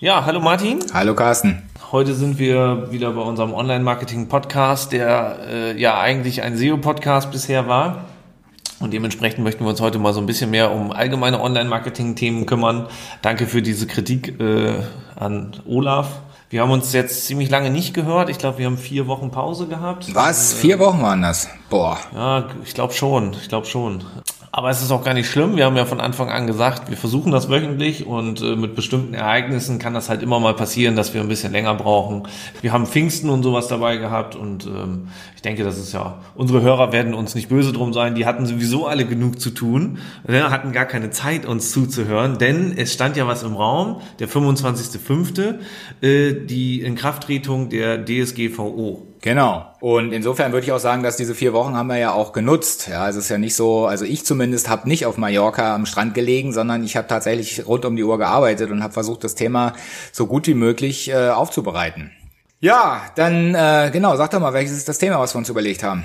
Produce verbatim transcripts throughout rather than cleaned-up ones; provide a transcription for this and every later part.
Ja, hallo Martin. Hallo Carsten. Heute sind wir wieder bei unserem Online-Marketing-Podcast, der äh, ja eigentlich ein S E O-Podcast bisher war. Und dementsprechend möchten wir uns heute mal so ein bisschen mehr um allgemeine Online-Marketing-Themen kümmern. Danke für diese Kritik äh, an Olaf. Wir haben uns jetzt ziemlich lange nicht gehört. Ich glaube, wir haben vier Wochen Pause gehabt. Was? Vier Wochen waren das? Boah. Ja, ich glaube schon. Ich glaube schon. Aber es ist auch gar nicht schlimm. Wir haben ja von Anfang an gesagt, wir versuchen das wöchentlich und äh, mit bestimmten Ereignissen kann das halt immer mal passieren, dass wir ein bisschen länger brauchen. Wir haben Pfingsten und sowas dabei gehabt und ähm, ich denke, das ist ja, unsere Hörer werden uns nicht böse drum sein. Die hatten sowieso alle genug zu tun, ne, hatten gar keine Zeit, uns zuzuhören, denn es stand ja was im Raum, der fünfundzwanzigster fünfte Äh, die Inkrafttretung der D S G V O. Genau. Und insofern würde ich auch sagen, dass diese vier Wochen haben wir ja auch genutzt. Ja, es ist ja nicht so, also ich zumindest habe nicht auf Mallorca am Strand gelegen, sondern ich habe tatsächlich rund um die Uhr gearbeitet und habe versucht, das Thema so gut wie möglich äh, aufzubereiten. Ja, dann äh, genau, sag doch mal, welches ist das Thema, was wir uns überlegt haben?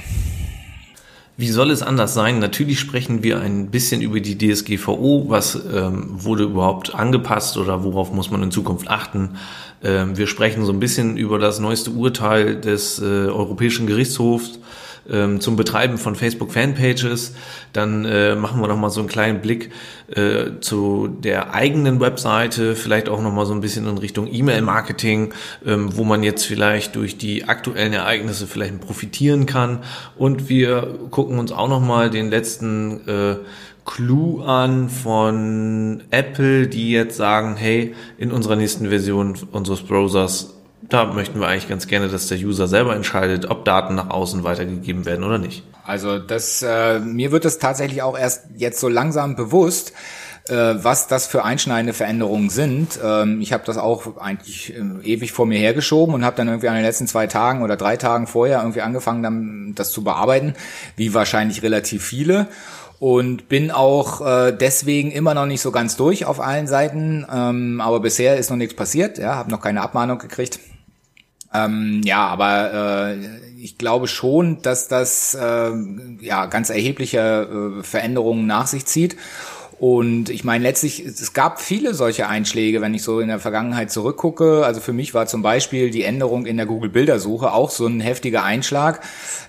Wie soll es anders sein? Natürlich sprechen wir ein bisschen über die D S G V O. Was ähm, wurde überhaupt angepasst oder worauf muss man in Zukunft achten? Ähm, wir sprechen so ein bisschen über das neueste Urteil des äh, Europäischen Gerichtshofs ähm, zum Betreiben von Facebook-Fanpages. Dann äh, machen wir noch mal so einen kleinen Blick äh, zu der eigenen Webseite, vielleicht auch noch mal so ein bisschen in Richtung E-Mail-Marketing, ähm, wo man jetzt vielleicht durch die aktuellen Ereignisse vielleicht profitieren kann. Und wir gucken uns auch noch mal den letzten äh, Clou an von Apple, die jetzt sagen, hey, in unserer nächsten Version unseres Browsers, da möchten wir eigentlich ganz gerne, dass der User selber entscheidet, ob Daten nach außen weitergegeben werden oder nicht. Also das, äh, mir wird es tatsächlich auch erst jetzt so langsam bewusst, äh, was das für einschneidende Veränderungen sind. Ähm, ich habe das auch eigentlich äh, ewig vor mir hergeschoben und habe dann irgendwie an den letzten zwei Tagen oder drei Tagen vorher irgendwie angefangen, dann das zu bearbeiten, wie wahrscheinlich relativ viele. Und bin auch äh, deswegen immer noch nicht so ganz durch auf allen Seiten, ähm, aber bisher ist noch nichts passiert, ja, habe noch keine Abmahnung gekriegt. Ähm, ja, aber äh, ich glaube schon, dass das äh, ja ganz erhebliche äh, Veränderungen nach sich zieht. Und ich meine, letztlich, es gab viele solche Einschläge, wenn ich so in der Vergangenheit zurückgucke. Also für mich war zum Beispiel die Änderung in der Google-Bildersuche auch so ein heftiger Einschlag,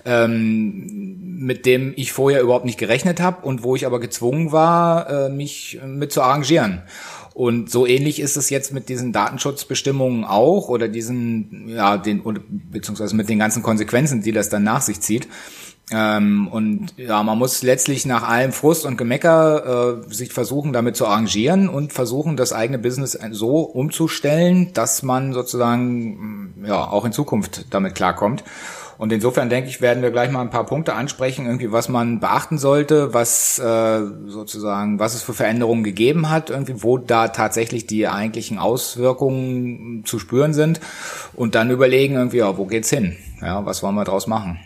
ähm, mit dem ich vorher überhaupt nicht gerechnet habe und wo ich aber gezwungen war, äh, mich mit zu arrangieren. Und so ähnlich ist es jetzt mit diesen Datenschutzbestimmungen auch oder diesen, ja, den, beziehungsweise mit den ganzen Konsequenzen, die das dann nach sich zieht. Ähm, und ja, man muss letztlich nach allem Frust und Gemecker äh, sich versuchen, damit zu arrangieren und versuchen, das eigene Business so umzustellen, dass man sozusagen ja auch in Zukunft damit klarkommt. Und insofern denke ich, werden wir gleich mal ein paar Punkte ansprechen, irgendwie was man beachten sollte, was äh, sozusagen, was es für Veränderungen gegeben hat, irgendwie wo da tatsächlich die eigentlichen Auswirkungen zu spüren sind und dann überlegen irgendwie, ja, wo geht's hin? Ja, was wollen wir draus machen?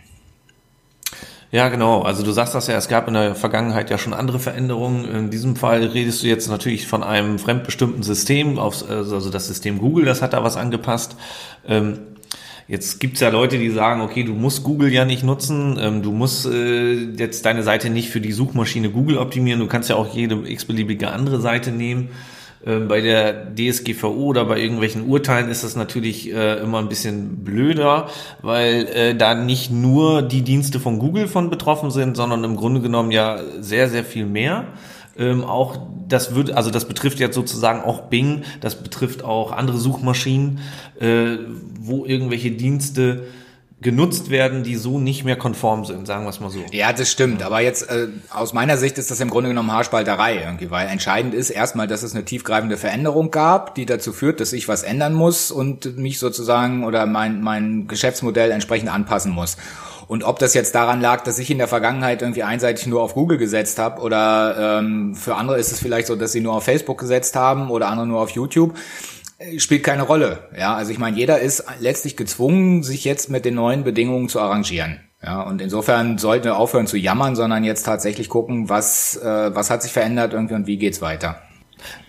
Ja, genau. Also du sagst das ja, es gab in der Vergangenheit ja schon andere Veränderungen. In diesem Fall redest du jetzt natürlich von einem fremdbestimmten System, also das System Google, das hat da was angepasst. Jetzt gibt's ja Leute, die sagen, okay, du musst Google ja nicht nutzen, du musst jetzt deine Seite nicht für die Suchmaschine Google optimieren, du kannst ja auch jede x-beliebige andere Seite nehmen. Bei der D S G V O oder bei irgendwelchen Urteilen ist das natürlich äh, immer ein bisschen blöder, weil äh, da nicht nur die Dienste von Google von betroffen sind, sondern im Grunde genommen ja sehr, sehr viel mehr. Ähm, auch das wird, also das betrifft jetzt sozusagen auch Bing, das betrifft auch andere Suchmaschinen, äh, wo irgendwelche Dienste genutzt werden, die so nicht mehr konform sind, sagen wir es mal so. Ja, das stimmt. Aber jetzt äh, aus meiner Sicht ist das im Grunde genommen Haarspalterei irgendwie, weil entscheidend ist erstmal, dass es eine tiefgreifende Veränderung gab, die dazu führt, dass ich was ändern muss und mich sozusagen oder mein mein Geschäftsmodell entsprechend anpassen muss. Und ob das jetzt daran lag, dass ich in der Vergangenheit irgendwie einseitig nur auf Google gesetzt habe oder ähm, für andere ist es vielleicht so, dass sie nur auf Facebook gesetzt haben oder andere nur auf YouTube, spielt keine Rolle. Ja, also ich meine, jeder ist letztlich gezwungen, sich jetzt mit den neuen Bedingungen zu arrangieren. Ja, und insofern sollten wir aufhören zu jammern, sondern jetzt tatsächlich gucken, was äh, was hat sich verändert irgendwie und wie geht's weiter.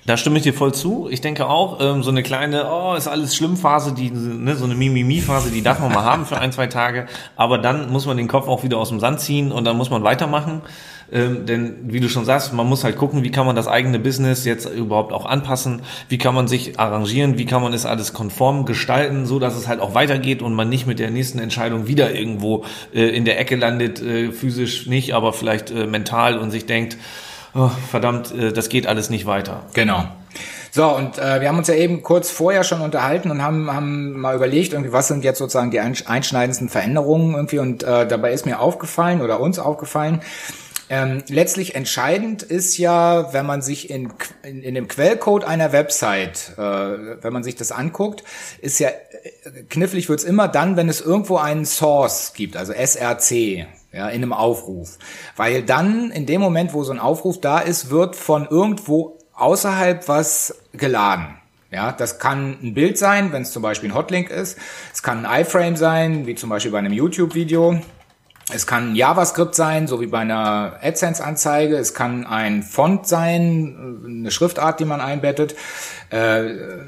Da stimme ich dir voll zu. Ich denke auch, ähm, so eine kleine, oh, ist alles schlimm Phase, die, ne, so eine Mimimi-Phase, die darf man mal haben für ein, zwei Tage. Aber dann muss man den Kopf auch wieder aus dem Sand ziehen und dann muss man weitermachen. Ähm, denn, wie du schon sagst, man muss halt gucken, wie kann man das eigene Business jetzt überhaupt auch anpassen? Wie kann man sich arrangieren? Wie kann man es alles konform gestalten, so dass es halt auch weitergeht und man nicht mit der nächsten Entscheidung wieder irgendwo äh, in der Ecke landet, äh, physisch nicht, aber vielleicht äh, mental und sich denkt, oh, verdammt, das geht alles nicht weiter. Genau. So, und äh, wir haben uns ja eben kurz vorher schon unterhalten und haben haben mal überlegt, irgendwie, was sind jetzt sozusagen die einschneidendsten Veränderungen irgendwie, und äh, dabei ist mir aufgefallen oder uns aufgefallen, ähm, letztlich entscheidend ist ja, wenn man sich in in, in dem Quellcode einer Website, äh, wenn man sich das anguckt, ist ja, knifflig wird's immer dann, wenn es irgendwo einen Source gibt, also S R C, ja, in einem Aufruf. Weil dann, in dem Moment, wo so ein Aufruf da ist, wird von irgendwo außerhalb was geladen. Ja, das kann ein Bild sein, wenn es zum Beispiel ein Hotlink ist. Es kann ein iFrame sein, wie zum Beispiel bei einem YouTube-Video. Es kann ein JavaScript sein, so wie bei einer AdSense-Anzeige. Es kann ein Font sein, eine Schriftart, die man einbettet. Äh,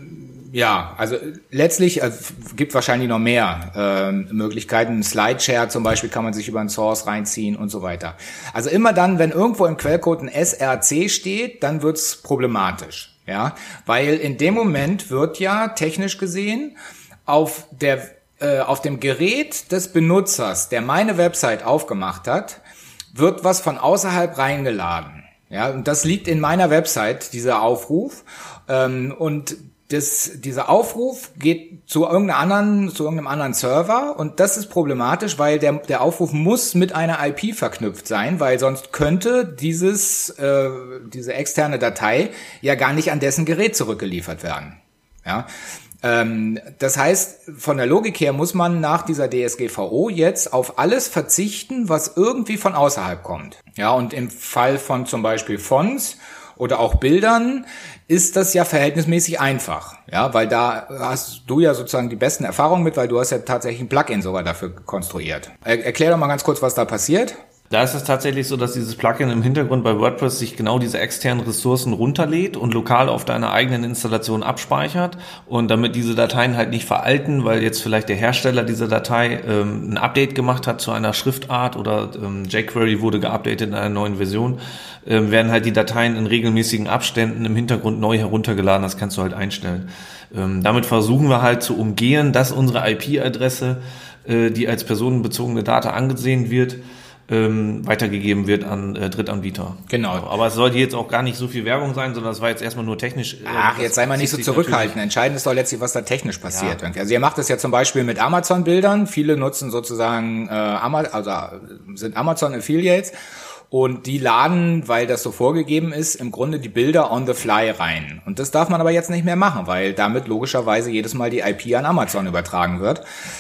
Ja, also letztlich äh, gibt wahrscheinlich noch mehr äh, Möglichkeiten. Slideshare zum Beispiel kann man sich über einen Source reinziehen und so weiter. Also immer dann, wenn irgendwo im Quellcode ein S R C steht, dann wird's problematisch, ja, weil in dem Moment wird ja technisch gesehen auf der äh, auf dem Gerät des Benutzers, der meine Website aufgemacht hat, wird was von außerhalb reingeladen, ja, und das liegt in meiner Website, dieser Aufruf, ähm, und Das, dieser Aufruf geht zu irgendeiner anderen, zu irgendeinem anderen Server, und das ist problematisch, weil der, der Aufruf muss mit einer I P verknüpft sein, weil sonst könnte dieses, äh, diese externe Datei ja gar nicht an dessen Gerät zurückgeliefert werden. Ja. Ähm, das heißt, von der Logik her muss man nach dieser D S G V O jetzt auf alles verzichten, was irgendwie von außerhalb kommt. Ja, und im Fall von zum Beispiel Fonts oder auch Bildern ist das ja verhältnismäßig einfach, ja, weil da hast du ja sozusagen die besten Erfahrungen mit, weil du hast ja tatsächlich ein Plugin sogar dafür konstruiert. Er- erklär doch mal ganz kurz, was da passiert. Da ist es tatsächlich so, dass dieses Plugin im Hintergrund bei WordPress sich genau diese externen Ressourcen runterlädt und lokal auf deiner eigenen Installation abspeichert, und damit diese Dateien halt nicht veralten, weil jetzt vielleicht der Hersteller dieser Datei ähm, ein Update gemacht hat zu einer Schriftart oder ähm, jQuery wurde geupdatet in einer neuen Version, ähm, werden halt die Dateien in regelmäßigen Abständen im Hintergrund neu heruntergeladen. Das kannst du halt einstellen. Ähm, damit versuchen wir halt zu umgehen, dass unsere I P-Adresse, äh, die als personenbezogene Daten angesehen wird, Ähm, weitergegeben wird an äh, Drittanbieter. Genau. Aber es sollte jetzt auch gar nicht so viel Werbung sein, sondern es war jetzt erstmal nur technisch. Äh, Ach, jetzt sei mal nicht so zurückhaltend. Entscheidend ist doch letztlich, was da technisch passiert. Ja. Also ihr macht das ja zum Beispiel mit Amazon-Bildern. Viele nutzen sozusagen, äh, Ama- also sind Amazon-Affiliates. Und die laden, weil das so vorgegeben ist, im Grunde die Bilder on the fly rein. Und das darf man aber jetzt nicht mehr machen, weil damit logischerweise jedes Mal die I P an Amazon übertragen wird.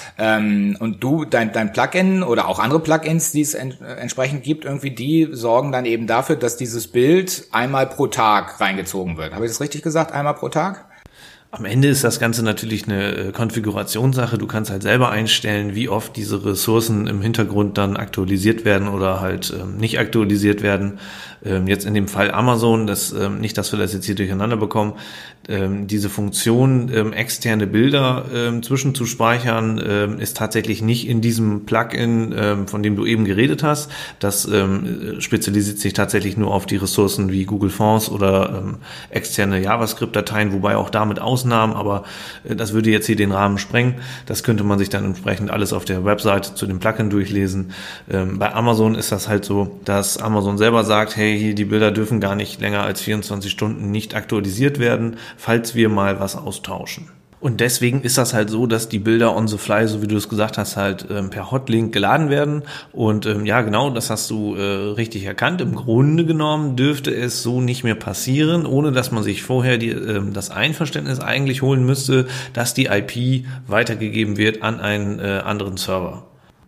Ähm, und du, dein, dein Plugin oder auch andere Plugins, die es en- entsprechend gibt, irgendwie, die sorgen dann eben dafür, dass dieses Bild einmal pro Tag reingezogen wird. Habe ich das richtig gesagt? Einmal pro Tag? Am Ende ist das Ganze natürlich eine Konfigurationssache. Du kannst halt selber einstellen, wie oft diese Ressourcen im Hintergrund dann aktualisiert werden oder halt ähm, nicht aktualisiert werden. Ähm, jetzt in dem Fall Amazon, das ähm, nicht, dass wir das jetzt hier durcheinander bekommen, ähm, diese Funktion, ähm, externe Bilder ähm, zwischenzuspeichern, ähm, ist tatsächlich nicht in diesem Plugin, ähm, von dem du eben geredet hast. Das ähm, spezialisiert sich tatsächlich nur auf die Ressourcen wie Google Fonts oder ähm, externe JavaScript-Dateien, wobei auch damit Ausnahmen, aber äh, das würde jetzt hier den Rahmen sprengen. Das könnte man sich dann entsprechend alles auf der Webseite zu dem Plugin durchlesen. Ähm, bei Amazon ist das halt so, dass Amazon selber sagt, hey, hier die Bilder dürfen gar nicht länger als vierundzwanzig Stunden nicht aktualisiert werden, falls wir mal was austauschen. Und deswegen ist das halt so, dass die Bilder on the fly, so wie du es gesagt hast, halt ähm, per Hotlink geladen werden. Und ähm, ja, genau, das hast du äh, richtig erkannt. Im Grunde genommen dürfte es so nicht mehr passieren, ohne dass man sich vorher die, ähm, das Einverständnis eigentlich holen müsste, dass die I P weitergegeben wird an einen äh, anderen Server.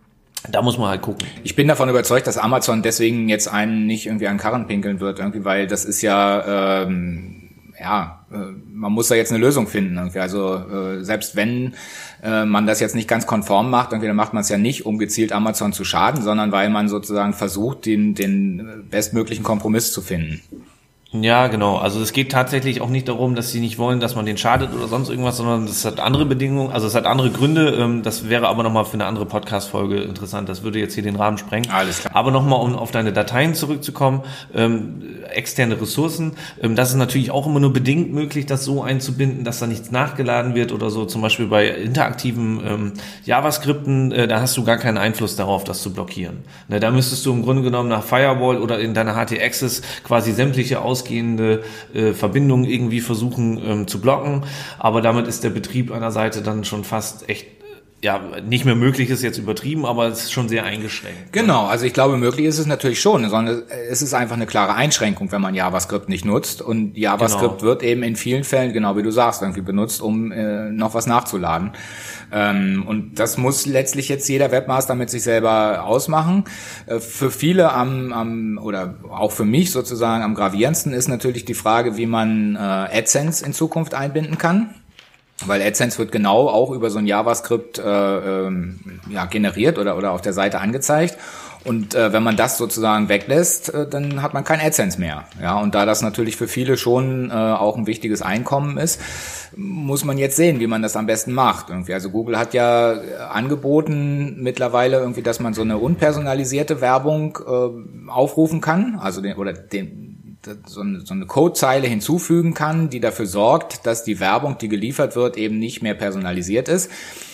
Da muss man halt gucken. Ich bin davon überzeugt, dass Amazon deswegen jetzt einen nicht irgendwie an den Karren pinkeln wird, irgendwie, weil das ist ja, ähm, ja, äh, man muss da jetzt eine Lösung finden, irgendwie. Also äh, selbst wenn äh, man das jetzt nicht ganz konform macht, irgendwie, dann macht man es ja nicht, um gezielt Amazon zu schaden, sondern weil man sozusagen versucht, den, den bestmöglichen Kompromiss zu finden. Ja, genau. Also es geht tatsächlich auch nicht darum, dass sie nicht wollen, dass man denen schadet oder sonst irgendwas, sondern es hat andere Bedingungen, also es hat andere Gründe. Das wäre aber nochmal für eine andere Podcast-Folge interessant. Das würde jetzt hier den Rahmen sprengen. Alles klar. Aber nochmal, um auf deine Dateien zurückzukommen, ähm, externe Ressourcen, ähm, das ist natürlich auch immer nur bedingt möglich, das so einzubinden, dass da nichts nachgeladen wird oder so. Zum Beispiel bei interaktiven ähm, JavaScripten, äh, da hast du gar keinen Einfluss darauf, das zu blockieren. Ne, da müsstest du im Grunde genommen nach Firewall oder in deiner H T-Access quasi sämtliche ausgehende äh, Verbindungen irgendwie versuchen ähm, zu blocken, aber damit ist der Betrieb einer Seite dann schon fast echt, ja, nicht mehr möglich ist jetzt übertrieben, aber es ist schon sehr eingeschränkt. Genau, also ich glaube, möglich ist es natürlich schon, sondern es ist einfach eine klare Einschränkung, wenn man JavaScript nicht nutzt, und JavaScript genau. wird eben in vielen Fällen, genau wie du sagst, irgendwie benutzt, um äh, noch was nachzuladen. Ähm, und das muss letztlich jetzt jeder Webmaster mit sich selber ausmachen. Äh, für viele am, am oder auch für mich sozusagen am gravierendsten ist natürlich die Frage, wie man äh, AdSense in Zukunft einbinden kann. Weil AdSense wird genau auch über so ein JavaScript äh, ähm, ja, generiert oder oder auf der Seite angezeigt. Und äh, wenn man das sozusagen weglässt, äh, dann hat man kein AdSense mehr. Ja, und da das natürlich für viele schon äh, auch ein wichtiges Einkommen ist, muss man jetzt sehen, wie man das am besten macht. Irgendwie. Also Google hat ja angeboten mittlerweile irgendwie, dass man so eine unpersonalisierte Werbung äh, aufrufen kann, also den oder den so eine, so eine Codezeile hinzufügen kann, die dafür sorgt, dass die Werbung, die geliefert wird, eben nicht mehr personalisiert ist.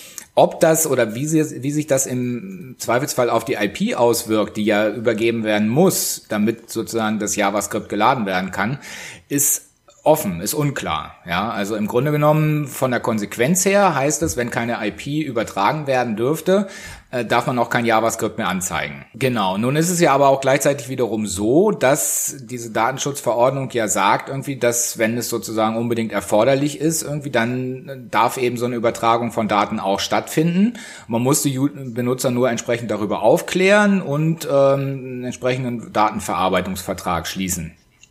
Ob das oder wie, sie, wie sich das im Zweifelsfall auf die I P auswirkt, die ja übergeben werden muss, damit sozusagen das JavaScript geladen werden kann, ist offen, ist unklar. Ja, also im Grunde genommen von der Konsequenz her heißt es, wenn keine I P übertragen werden dürfte, äh, darf man auch kein JavaScript mehr anzeigen. Genau. Nun ist es ja aber auch gleichzeitig wiederum so, dass diese Datenschutzverordnung ja sagt irgendwie, dass wenn es sozusagen unbedingt erforderlich ist, irgendwie dann darf eben so eine Übertragung von Daten auch stattfinden. Man muss die Benutzer nur entsprechend darüber aufklären und ähm, einen entsprechenden Datenverarbeitungsvertrag schließen.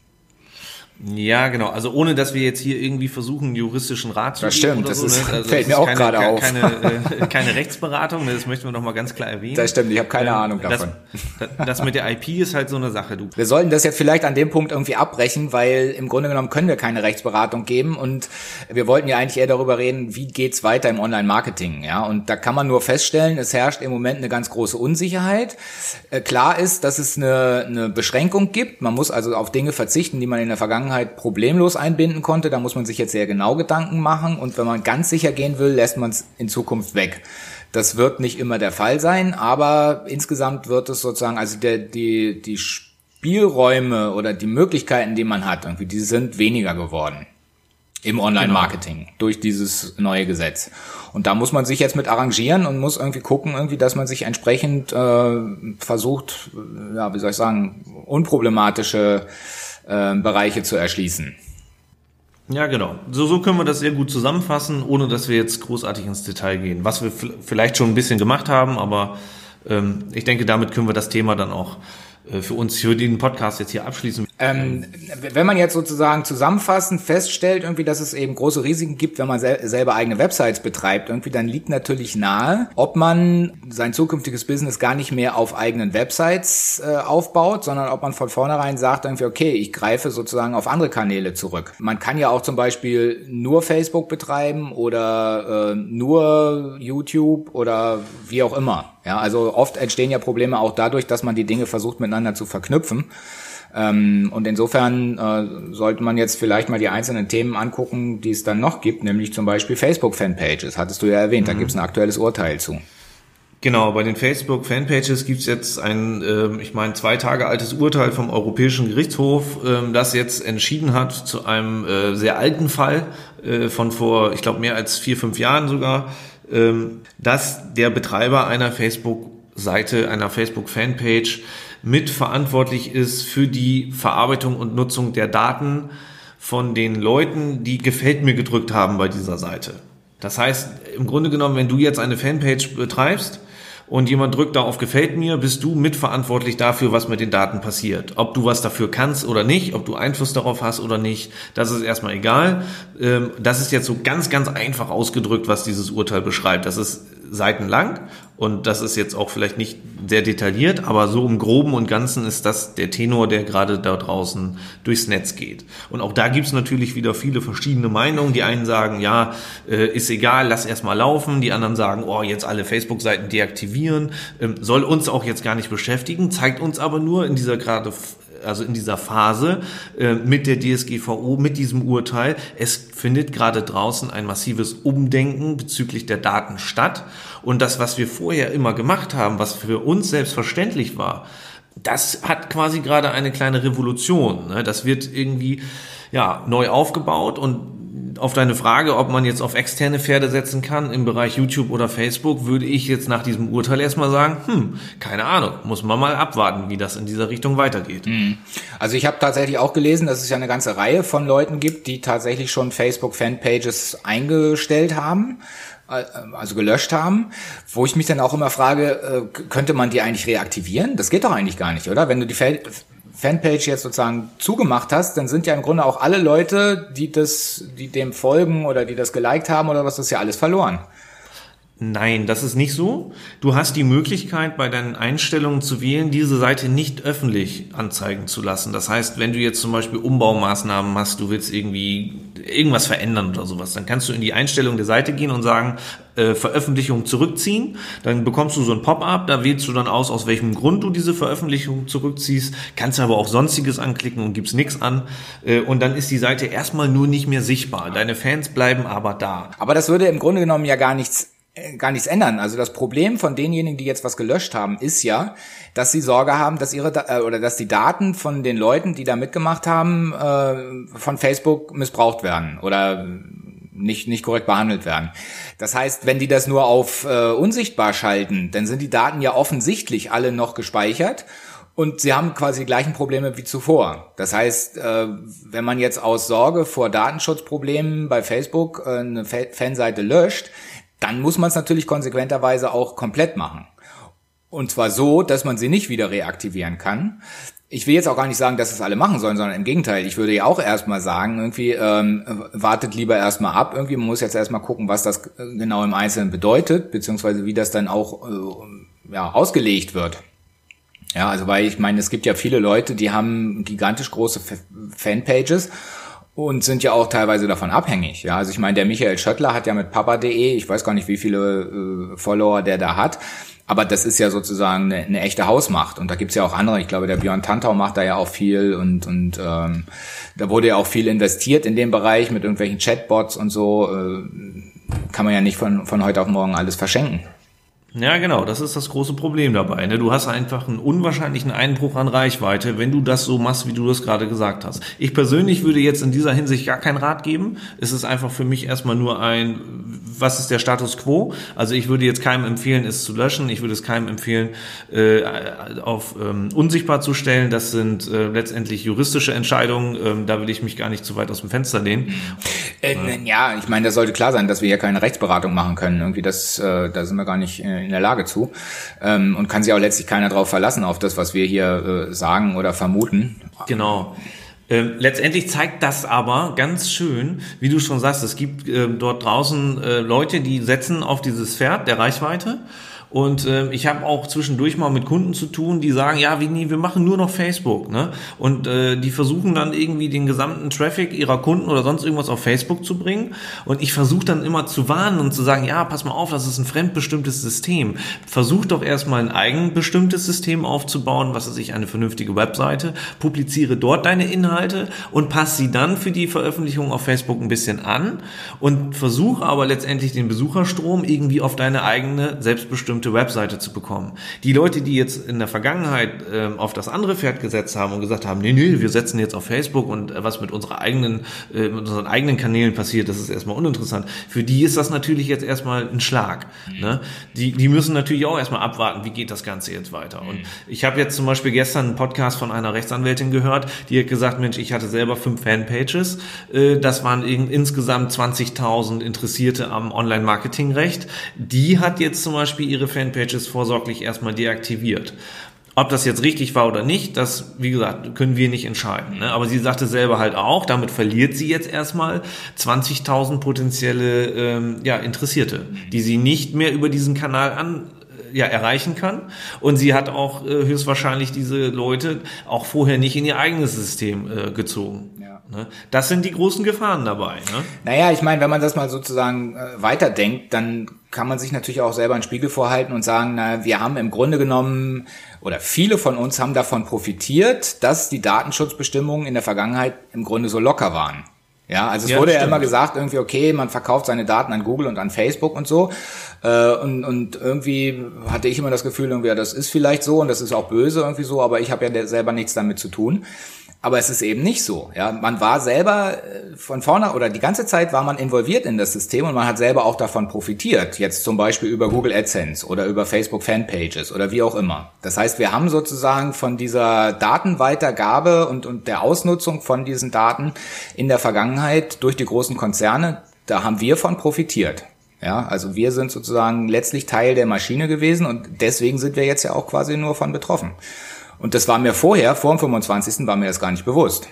Ja, genau. Also ohne, dass wir jetzt hier irgendwie versuchen, einen juristischen Rat zu geben. Das stimmt, oder das so, ist, ne? Also fällt das mir ist auch keine, gerade auf. Keine, äh, keine Rechtsberatung, das möchten wir noch mal ganz klar erwähnen. Das stimmt, ich habe keine ähm, Ahnung davon. Das, das mit der I P ist halt so eine Sache. Du. Wir sollten das jetzt vielleicht an dem Punkt irgendwie abbrechen, weil im Grunde genommen können wir keine Rechtsberatung geben, und wir wollten ja eigentlich eher darüber reden, wie geht's weiter im Online-Marketing. Ja, und da kann man nur feststellen, es herrscht im Moment eine ganz große Unsicherheit. Äh, klar ist, dass es eine, eine Beschränkung gibt. Man muss also auf Dinge verzichten, die man in der Vergangenheit problemlos einbinden konnte. Da muss man sich jetzt sehr genau Gedanken machen, und wenn man ganz sicher gehen will, lässt man es in Zukunft weg. Das wird nicht immer der Fall sein, aber insgesamt wird es sozusagen, also der, die, die Spielräume oder die Möglichkeiten, die man hat, irgendwie, die sind weniger geworden im Online-Marketing genau. durch dieses neue Gesetz. Und da muss man sich jetzt mit arrangieren und muss irgendwie gucken, irgendwie, dass man sich entsprechend äh, versucht, ja, wie soll ich sagen, unproblematische äh, Bereiche zu erschließen. Ja, genau. So, so können wir das sehr gut zusammenfassen, ohne dass wir jetzt großartig ins Detail gehen. Was wir f- vielleicht schon ein bisschen gemacht haben, aber ähm, ich denke, damit können wir das Thema dann auch äh, für uns, für den Podcast jetzt hier abschließen. Ähm, wenn man jetzt sozusagen zusammenfassend feststellt, irgendwie, dass es eben große Risiken gibt, wenn man sel- selber eigene Websites betreibt, irgendwie, dann liegt natürlich nahe, ob man sein zukünftiges Business gar nicht mehr auf eigenen Websites äh, aufbaut, sondern ob man von vornherein sagt, irgendwie, okay, ich greife sozusagen auf andere Kanäle zurück. Man kann ja auch zum Beispiel nur Facebook betreiben oder äh, nur YouTube oder wie auch immer. Ja, also oft entstehen ja Probleme auch dadurch, dass man die Dinge versucht miteinander zu verknüpfen. Ähm, und insofern äh, sollte man jetzt vielleicht mal die einzelnen Themen angucken, die es dann noch gibt, nämlich zum Beispiel Facebook-Fanpages. Hattest du ja erwähnt, mhm. da gibt es ein aktuelles Urteil zu. Genau, bei den Facebook-Fanpages gibt es jetzt ein, äh, ich meine, zwei Tage altes Urteil vom Europäischen Gerichtshof, äh, das jetzt entschieden hat zu einem äh, sehr alten Fall äh, von vor, ich glaube, mehr als vier, fünf Jahren sogar, äh, dass der Betreiber einer Facebook-Seite, einer Facebook-Fanpage mitverantwortlich ist für die Verarbeitung und Nutzung der Daten von den Leuten, die Gefällt mir gedrückt haben bei dieser Seite. Das heißt, im Grunde genommen, wenn du jetzt eine Fanpage betreibst und jemand drückt da auf Gefällt mir, bist du mitverantwortlich dafür, was mit den Daten passiert. Ob du was dafür kannst oder nicht, ob du Einfluss darauf hast oder nicht, das ist erstmal egal. Das ist jetzt so ganz, ganz einfach ausgedrückt, was dieses Urteil beschreibt. Das ist Seiten lang und das ist jetzt auch vielleicht nicht sehr detailliert, aber so im Groben und Ganzen ist das der Tenor, der gerade da draußen durchs Netz geht. Und auch da gibt's natürlich wieder viele verschiedene Meinungen. Die einen sagen, ja, äh, ist egal, lass erst mal laufen. Die anderen sagen, oh, jetzt alle Facebook-Seiten deaktivieren. Ähm, soll uns auch jetzt gar nicht beschäftigen, zeigt uns aber nur in dieser gerade also in dieser Phase äh, mit der D S G V O, mit diesem Urteil, es findet gerade draußen ein massives Umdenken bezüglich der Daten statt. Und das, was wir vorher immer gemacht haben, was für uns selbstverständlich war, das hat quasi gerade eine kleine Revolution. Ne? Das wird irgendwie ja neu aufgebaut und auf deine Frage, ob man jetzt auf externe Pferde setzen kann im Bereich YouTube oder Facebook, würde ich jetzt nach diesem Urteil erstmal sagen, hm, keine Ahnung, muss man mal abwarten, wie das in dieser Richtung weitergeht. Also ich habe tatsächlich auch gelesen, dass es ja eine ganze Reihe von Leuten gibt, die tatsächlich schon Facebook-Fanpages eingestellt haben, also gelöscht haben, wo ich mich dann auch immer frage, könnte man die eigentlich reaktivieren? Das geht doch eigentlich gar nicht, oder? Wenn du die Fanpage jetzt sozusagen zugemacht hast, dann sind ja im Grunde auch alle Leute, die das, die dem folgen oder die das geliked haben oder was, das ist ja alles verloren. Nein, das ist nicht so. Du hast die Möglichkeit, bei deinen Einstellungen zu wählen, diese Seite nicht öffentlich anzeigen zu lassen. Das heißt, wenn du jetzt zum Beispiel Umbaumaßnahmen hast, du willst irgendwie irgendwas verändern oder sowas, dann kannst du in die Einstellung der Seite gehen und sagen, äh, Veröffentlichung zurückziehen. Dann bekommst du so ein Pop-up, da wählst du dann aus, aus welchem Grund du diese Veröffentlichung zurückziehst, kannst aber auch Sonstiges anklicken und gibst nichts an. Äh, und dann ist die Seite erstmal nur nicht mehr sichtbar. Deine Fans bleiben aber da. Aber das würde im Grunde genommen ja gar nichts gar nichts ändern. Also das Problem von denjenigen, die jetzt was gelöscht haben, ist ja, dass sie Sorge haben, dass ihre äh, oder dass die Daten von den Leuten, die da mitgemacht haben, äh, von Facebook missbraucht werden oder nicht nicht korrekt behandelt werden. Das heißt, wenn die das nur auf äh, unsichtbar schalten, dann sind die Daten ja offensichtlich alle noch gespeichert. Und sie haben quasi die gleichen Probleme wie zuvor. Das heißt, äh, wenn man jetzt aus Sorge vor Datenschutzproblemen bei Facebook äh, eine Fanseite löscht, dann muss man es natürlich konsequenterweise auch komplett machen. Und zwar so, dass man sie nicht wieder reaktivieren kann. Ich will jetzt auch gar nicht sagen, dass es alle machen sollen, sondern im Gegenteil. Ich würde ja auch erstmal sagen, irgendwie ähm, wartet lieber erstmal ab. Irgendwie man muss jetzt erstmal gucken, was das genau im Einzelnen bedeutet, beziehungsweise wie das dann auch äh, ja, ausgelegt wird. Ja, also weil ich meine, es gibt ja viele Leute, die haben gigantisch große Fanpages und sind ja auch teilweise davon abhängig. Ja, also ich meine, der Michael Schöttler hat ja mit papa punkt de, ich weiß gar nicht, wie viele äh, Follower der da hat, aber das ist ja sozusagen eine, eine echte Hausmacht. Und da gibt's ja auch andere. Ich glaube, der Björn Tantau macht da ja auch viel und und ähm, da wurde ja auch viel investiert in dem Bereich mit irgendwelchen Chatbots und so. Äh, kann man ja nicht von von heute auf morgen alles verschenken. Ja, genau, das ist das große Problem dabei. Ne? Du hast einfach einen unwahrscheinlichen Einbruch an Reichweite, wenn du das so machst, wie du das gerade gesagt hast. Ich persönlich würde jetzt in dieser Hinsicht gar keinen Rat geben. Es ist einfach für mich erstmal nur ein, was ist der Status quo? Also ich würde jetzt keinem empfehlen, es zu löschen. Ich würde es keinem empfehlen, äh, auf ähm, unsichtbar zu stellen. Das sind äh, letztendlich juristische Entscheidungen. Ähm, da will ich mich gar nicht zu weit aus dem Fenster lehnen. Äh, ja, ich meine, das sollte klar sein, dass wir hier keine Rechtsberatung machen können. Irgendwie das, äh, da sind wir gar nicht äh, in der Lage zu. Ähm, und kann sich auch letztlich keiner drauf verlassen, auf das, was wir hier äh, sagen oder vermuten. Genau. Ähm, letztendlich zeigt das aber ganz schön, wie du schon sagst, es gibt äh, dort draußen äh, Leute, die setzen auf dieses Pferd der Reichweite. Und äh, ich habe auch zwischendurch mal mit Kunden zu tun, die sagen, ja, Winnie, wir machen nur noch Facebook, ne? Und äh, die versuchen dann irgendwie den gesamten Traffic ihrer Kunden oder sonst irgendwas auf Facebook zu bringen. Und ich versuche dann immer zu warnen und zu sagen, ja, pass mal auf, das ist ein fremdbestimmtes System. Versuch doch erstmal ein eigenbestimmtes System aufzubauen, was weiß ich, eine vernünftige Webseite, publiziere dort deine Inhalte und passe sie dann für die Veröffentlichung auf Facebook ein bisschen an und versuche aber letztendlich den Besucherstrom irgendwie auf deine eigene selbstbestimmte Webseite zu bekommen. Die Leute, die jetzt in der Vergangenheit äh, auf das andere Pferd gesetzt haben und gesagt haben, nee, nee, wir setzen jetzt auf Facebook und äh, was mit unserer eigenen, äh, mit unseren eigenen Kanälen passiert, das ist erstmal uninteressant. Für die ist das natürlich jetzt erstmal ein Schlag. Mhm. Ne? Die, die müssen natürlich auch erstmal abwarten, wie geht das Ganze jetzt weiter. Mhm. Und ich habe jetzt zum Beispiel gestern einen Podcast von einer Rechtsanwältin gehört, die hat gesagt, Mensch, ich hatte selber fünf Fanpages, äh, das waren in, insgesamt zwanzigtausend Interessierte am Online-Marketing-Recht. Die hat jetzt zum Beispiel ihre Fanpages vorsorglich erstmal deaktiviert. Ob das jetzt richtig war oder nicht, das, wie gesagt, können wir nicht entscheiden. Ne? Aber sie sagte selber halt auch, damit verliert sie jetzt erstmal zwanzigtausend potenzielle ähm, ja, Interessierte, die sie nicht mehr über diesen Kanal an ja, erreichen kann. Und sie hat auch äh, höchstwahrscheinlich diese Leute auch vorher nicht in ihr eigenes System äh, gezogen. Ja. Ne? Das sind die großen Gefahren dabei. Ne? Naja, ich meine, wenn man das mal sozusagen äh, weiterdenkt, dann kann man sich natürlich auch selber einen Spiegel vorhalten und sagen, na, wir haben im Grunde genommen, oder viele von uns haben davon profitiert, dass die Datenschutzbestimmungen in der Vergangenheit im Grunde so locker waren. Ja, also es ja, wurde ja immer gesagt, irgendwie, okay, man verkauft seine Daten an Google und an Facebook und so. Äh, und, und irgendwie hatte ich immer das Gefühl, irgendwie, ja, das ist vielleicht so und das ist auch böse irgendwie so, aber ich habe ja selber nichts damit zu tun. Aber es ist eben nicht so. Ja, man war selber von vorne oder die ganze Zeit war man involviert in das System und man hat selber auch davon profitiert. Jetzt zum Beispiel über Google AdSense oder über Facebook Fanpages oder wie auch immer. Das heißt, wir haben sozusagen von dieser Datenweitergabe und, und der Ausnutzung von diesen Daten in der Vergangenheit durch die großen Konzerne, da haben wir von profitiert. Ja, also wir sind sozusagen letztlich Teil der Maschine gewesen und deswegen sind wir jetzt ja auch quasi nur von betroffen. Und das war mir vorher, vor dem fünfundzwanzigsten war mir das gar nicht bewusst.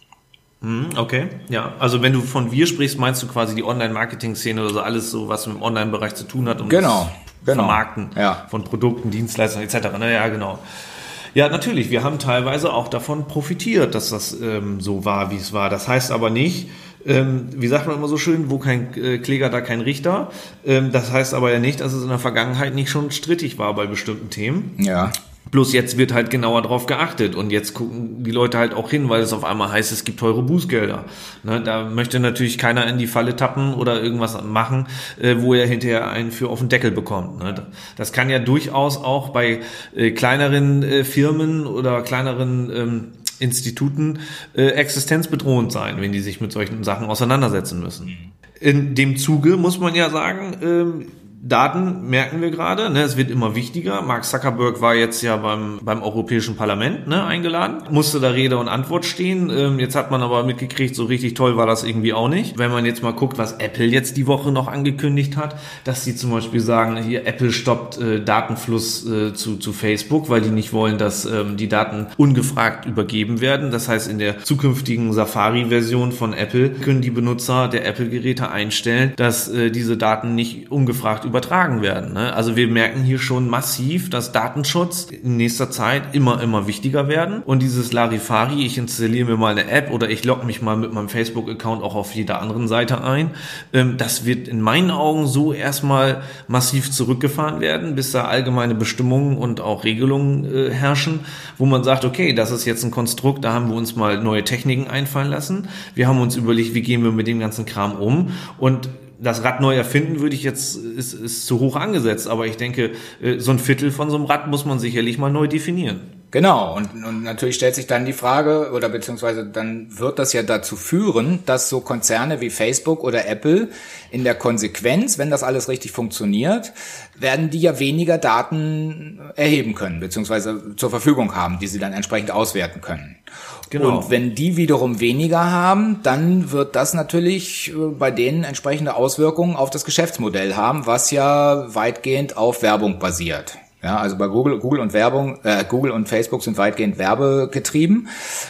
Okay, ja. Also wenn du von wir sprichst, meinst du quasi die Online-Marketing-Szene oder so alles so, was mit dem Online-Bereich zu tun hat und genau, das genau. Vermarkten ja. von Produkten, Dienstleistungen et cetera. Na ja, genau. Ja, natürlich, wir haben teilweise auch davon profitiert, dass das ähm, so war, wie es war. Das heißt aber nicht, ähm, wie sagt man immer so schön, wo kein äh, Kläger, da kein Richter. Ähm, das heißt aber ja nicht, dass es in der Vergangenheit nicht schon strittig war bei bestimmten Themen. Ja. Bloß jetzt wird halt genauer drauf geachtet und jetzt gucken die Leute halt auch hin, weil es auf einmal heißt, es gibt teure Bußgelder. Ne, da möchte natürlich keiner in die Falle tappen oder irgendwas machen, äh, wo er hinterher einen für auf den Deckel bekommt. Ne. Das kann ja durchaus auch bei äh, kleineren äh, Firmen oder kleineren ähm, Instituten äh, existenzbedrohend sein, wenn die sich mit solchen Sachen auseinandersetzen müssen. In dem Zuge muss man ja sagen, ähm, Daten merken wir gerade, ne, es wird immer wichtiger. Mark Zuckerberg war jetzt ja beim beim Europäischen Parlament ne, eingeladen, musste da Rede und Antwort stehen. Ähm, jetzt hat man aber mitgekriegt, so richtig toll war das irgendwie auch nicht. Wenn man jetzt mal guckt, was Apple jetzt die Woche noch angekündigt hat, dass sie zum Beispiel sagen, hier Apple stoppt äh, Datenfluss äh, zu zu Facebook, weil die nicht wollen, dass ähm, die Daten ungefragt übergeben werden. Das heißt, in der zukünftigen Safari-Version von Apple können die Benutzer der Apple-Geräte einstellen, dass äh, diese Daten nicht ungefragt übertragen werden. Ne? Also wir merken hier schon massiv, dass Datenschutz in nächster Zeit immer, immer wichtiger werden. Und dieses Larifari, ich installiere mir mal eine App oder ich logge mich mal mit meinem Facebook-Account auch auf jeder anderen Seite ein, ähm, das wird in meinen Augen so erstmal massiv zurückgefahren werden, bis da allgemeine Bestimmungen und auch Regelungen äh, herrschen, wo man sagt, okay, das ist jetzt ein Konstrukt, da haben wir uns mal neue Techniken einfallen lassen. Wir haben uns überlegt, wie gehen wir mit dem ganzen Kram um und das Rad neu erfinden würde ich jetzt, ist, ist zu hoch angesetzt, aber ich denke, so ein Viertel von so einem Rad muss man sicherlich mal neu definieren. Genau, und, und natürlich stellt sich dann die Frage, oder beziehungsweise dann wird das ja dazu führen, dass so Konzerne wie Facebook oder Apple in der Konsequenz, wenn das alles richtig funktioniert, werden die ja weniger Daten erheben können, beziehungsweise zur Verfügung haben, die sie dann entsprechend auswerten können. Genau. Und wenn die wiederum weniger haben, dann wird das natürlich bei denen entsprechende Auswirkungen auf das Geschäftsmodell haben, was ja weitgehend auf Werbung basiert. Ja, also bei Google, Google und Werbung, äh, Google und Facebook sind weitgehend werbegetrieben,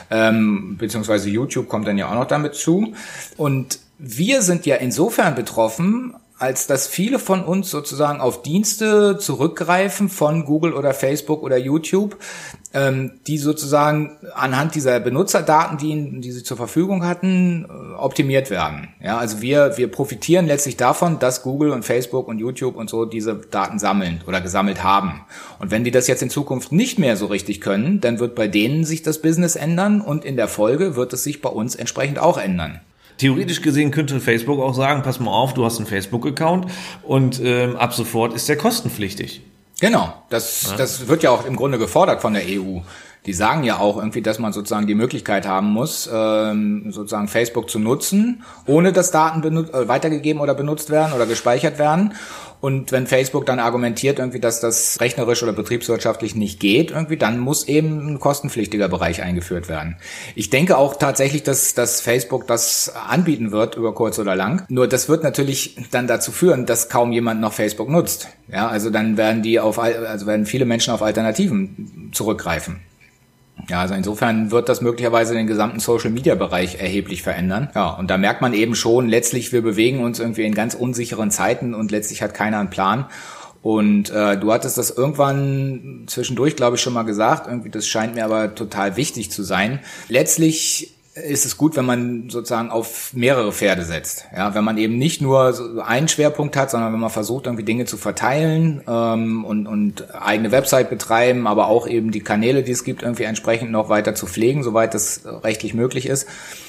ähm, beziehungsweise YouTube kommt dann ja auch noch damit zu. Und wir sind ja insofern betroffen, als dass viele von uns sozusagen auf Dienste zurückgreifen von Google oder Facebook oder YouTube, ähm, die sozusagen anhand dieser Benutzerdaten, die, die sie zur Verfügung hatten, optimiert werden. Ja, also wir, wir profitieren letztlich davon, dass Google und Facebook und YouTube und so diese Daten sammeln oder gesammelt haben. Und wenn die das jetzt in Zukunft nicht mehr so richtig können, dann wird bei denen sich das Business ändern und in der Folge wird es sich bei uns entsprechend auch ändern. Theoretisch gesehen könnte Facebook auch sagen, pass mal auf, du hast einen Facebook-Account und ähm, ab sofort ist der kostenpflichtig. Genau, das, ja. das wird ja auch im Grunde gefordert von der E U. Die sagen ja auch irgendwie, dass man sozusagen die Möglichkeit haben muss, ähm, sozusagen Facebook zu nutzen, ohne dass Daten benut- äh, weitergegeben oder benutzt werden oder gespeichert werden. Und wenn Facebook dann argumentiert irgendwie, dass das rechnerisch oder betriebswirtschaftlich nicht geht, irgendwie, dann muss eben ein kostenpflichtiger Bereich eingeführt werden. Ich denke auch tatsächlich, dass, dass Facebook das anbieten wird, über kurz oder lang. Nur das wird natürlich dann dazu führen, dass kaum jemand noch Facebook nutzt. Ja, also dann werden die auf, also werden viele Menschen auf Alternativen zurückgreifen. Ja, also insofern wird das möglicherweise den gesamten Social-Media-Bereich erheblich verändern. Ja, und da merkt man eben schon, letztlich, wir bewegen uns irgendwie in ganz unsicheren Zeiten und letztlich hat keiner einen Plan. Und äh, du hattest das irgendwann zwischendurch, glaube ich, schon mal gesagt. Irgendwie, das scheint mir aber total wichtig zu sein. Letztlich ist es gut, wenn man sozusagen auf mehrere Pferde setzt. Ja, wenn man eben nicht nur so einen Schwerpunkt hat, sondern wenn man versucht, irgendwie Dinge zu verteilen ähm, und, und eigene Website betreiben, aber auch eben die Kanäle, die es gibt, irgendwie entsprechend noch weiter zu pflegen, soweit das rechtlich möglich ist.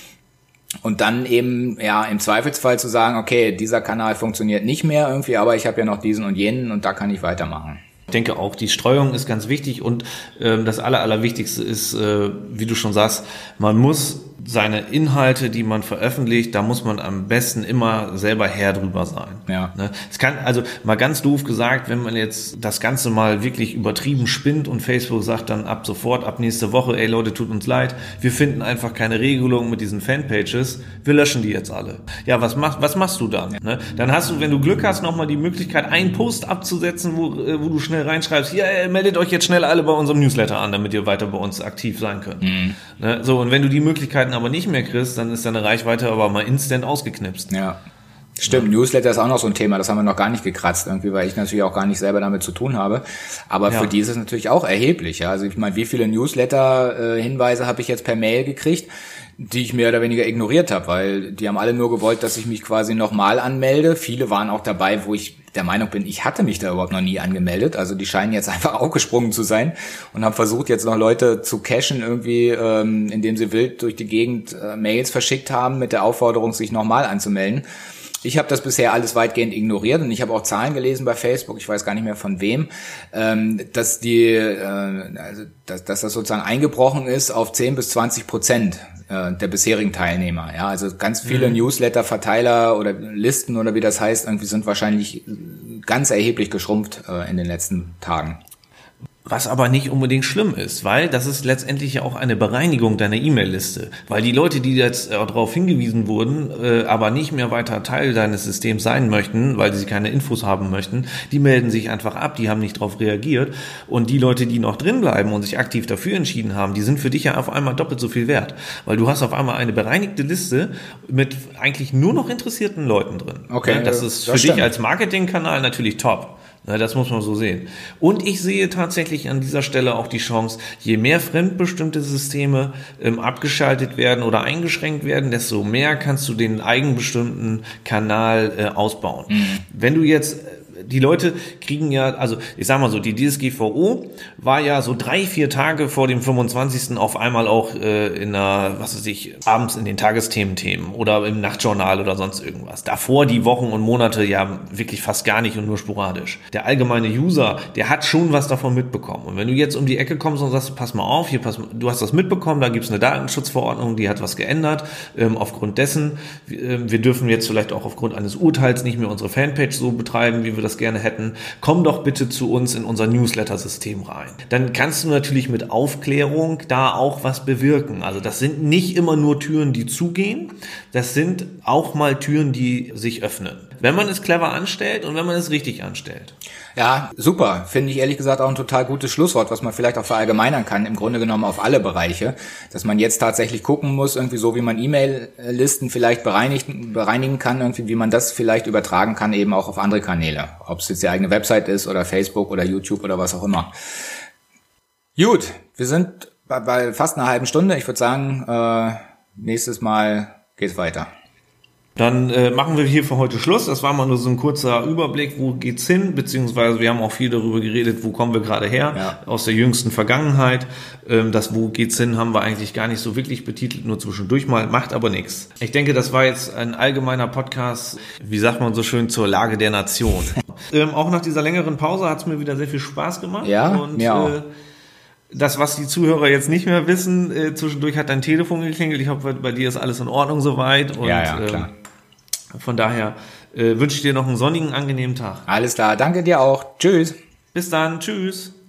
Und dann eben, ja, im Zweifelsfall zu sagen, okay, dieser Kanal funktioniert nicht mehr irgendwie, aber ich habe ja noch diesen und jenen und da kann ich weitermachen. Ich denke auch, die Streuung ist ganz wichtig und ähm, das Aller, Allerwichtigste ist, äh, wie du schon sagst, man muss seine Inhalte, die man veröffentlicht, da muss man am besten immer selber Herr drüber sein. Ja. Ne? Es kann, also mal ganz doof gesagt, wenn man jetzt das Ganze mal wirklich übertrieben spinnt und Facebook sagt dann ab sofort, ab nächste Woche, ey Leute, tut uns leid, wir finden einfach keine Regelung mit diesen Fanpages, wir löschen die jetzt alle. Ja, was machst, was machst du dann? Ne? Dann hast du, wenn du Glück hast, nochmal die Möglichkeit, einen Post abzusetzen, wo, wo du schnell reinschreibst, ja, ey, meldet euch jetzt schnell alle bei unserem Newsletter an, damit ihr weiter bei uns aktiv sein könnt. Mhm. Ne? So, und wenn du die Möglichkeiten aber nicht mehr kriegst, dann ist deine Reichweite aber mal instant ausgeknipst. Ja, stimmt. Ja. Newsletter ist auch noch so ein Thema, das haben wir noch gar nicht gekratzt irgendwie, weil ich natürlich auch gar nicht selber damit zu tun habe. Aber ja, für die ist es natürlich auch erheblich. Ja? Also ich meine, wie viele Newsletter-Hinweise äh, habe ich jetzt per Mail gekriegt, die ich mehr oder weniger ignoriert habe, weil die haben alle nur gewollt, dass ich mich quasi nochmal anmelde. Viele waren auch dabei, wo ich der Meinung bin, ich hatte mich da überhaupt noch nie angemeldet. Also die scheinen jetzt einfach aufgesprungen zu sein und haben versucht, jetzt noch Leute zu cashen irgendwie, ähm, indem sie wild durch die Gegend äh, Mails verschickt haben mit der Aufforderung, sich nochmal anzumelden. Ich habe das bisher alles weitgehend ignoriert und ich habe auch Zahlen gelesen bei Facebook, ich weiß gar nicht mehr von wem, ähm, dass die, äh, also dass, dass das sozusagen eingebrochen ist auf zehn bis zwanzig Prozent äh, der bisherigen Teilnehmer. Ja, also ganz viele mhm. Newsletter-Verteiler oder Listen oder wie das heißt, irgendwie sind wahrscheinlich ganz erheblich geschrumpft äh, in den letzten Tagen. Was aber nicht unbedingt schlimm ist, weil das ist letztendlich ja auch eine Bereinigung deiner E-Mail-Liste. Weil die Leute, die jetzt äh, darauf hingewiesen wurden, äh, aber nicht mehr weiter Teil deines Systems sein möchten, weil sie keine Infos haben möchten, die melden sich einfach ab, die haben nicht darauf reagiert. Und die Leute, die noch drin bleiben und sich aktiv dafür entschieden haben, die sind für dich ja auf einmal doppelt so viel wert. Weil du hast auf einmal eine bereinigte Liste mit eigentlich nur noch interessierten Leuten drin. Okay, das ist das für stimmt. dich als Marketingkanal natürlich top. Na, das muss man so sehen. Und ich sehe tatsächlich an dieser Stelle auch die Chance, je mehr fremdbestimmte Systeme ähm, abgeschaltet werden oder eingeschränkt werden, desto mehr kannst du den eigenbestimmten Kanal äh, ausbauen. Mhm. Wenn du jetzt die Leute kriegen ja, also ich sag mal so, die D S G V O war ja so drei, vier Tage vor dem fünfundzwanzigsten auf einmal auch äh, in einer, was weiß ich, abends in den Tagesthemen-Themen oder im Nachtjournal oder sonst irgendwas. Davor die Wochen und Monate ja wirklich fast gar nicht und nur sporadisch. Der allgemeine User, der hat schon was davon mitbekommen. Und wenn du jetzt um die Ecke kommst und sagst, pass mal auf, hier pass, du hast das mitbekommen, da gibt's eine Datenschutzverordnung, die hat was geändert. Ähm, aufgrund dessen, äh, wir dürfen jetzt vielleicht auch aufgrund eines Urteils nicht mehr unsere Fanpage so betreiben, wie wir das gerne hätten, komm doch bitte zu uns in unser Newsletter-System rein. Dann kannst du natürlich mit Aufklärung da auch was bewirken. Also das sind nicht immer nur Türen, die zugehen, das sind auch mal Türen, die sich öffnen. Wenn man es clever anstellt und wenn man es richtig anstellt. Ja, super. Finde ich ehrlich gesagt auch ein total gutes Schlusswort, was man vielleicht auch verallgemeinern kann, im Grunde genommen auf alle Bereiche, dass man jetzt tatsächlich gucken muss, irgendwie so wie man E-Mail-Listen vielleicht bereinigen, bereinigen kann, irgendwie wie man das vielleicht übertragen kann eben auch auf andere Kanäle, ob es jetzt die eigene Website ist oder Facebook oder YouTube oder was auch immer. Gut, wir sind bei, bei fast einer halben Stunde. Ich würde sagen, äh, nächstes Mal geht's weiter. Dann äh, machen wir hier für heute Schluss. Das war mal nur so ein kurzer Überblick, wo geht's hin, beziehungsweise wir haben auch viel darüber geredet, wo kommen wir gerade her, ja. Aus der jüngsten Vergangenheit. Ähm, das wo geht's hin haben wir eigentlich gar nicht so wirklich betitelt, nur zwischendurch mal, macht aber nichts. Ich denke, das war jetzt ein allgemeiner Podcast, wie sagt man so schön, zur Lage der Nation. ähm, auch nach dieser längeren Pause hat's mir wieder sehr viel Spaß gemacht. Ja, und, mir auch. Äh, Das, was die Zuhörer jetzt nicht mehr wissen, äh, zwischendurch hat dein Telefon geklingelt. Ich hoffe, bei dir ist alles in Ordnung soweit. Und, ja, ja, klar. Ähm, von daher äh, wünsche ich dir noch einen sonnigen, angenehmen Tag. Alles klar, danke dir auch. Tschüss. Bis dann, tschüss.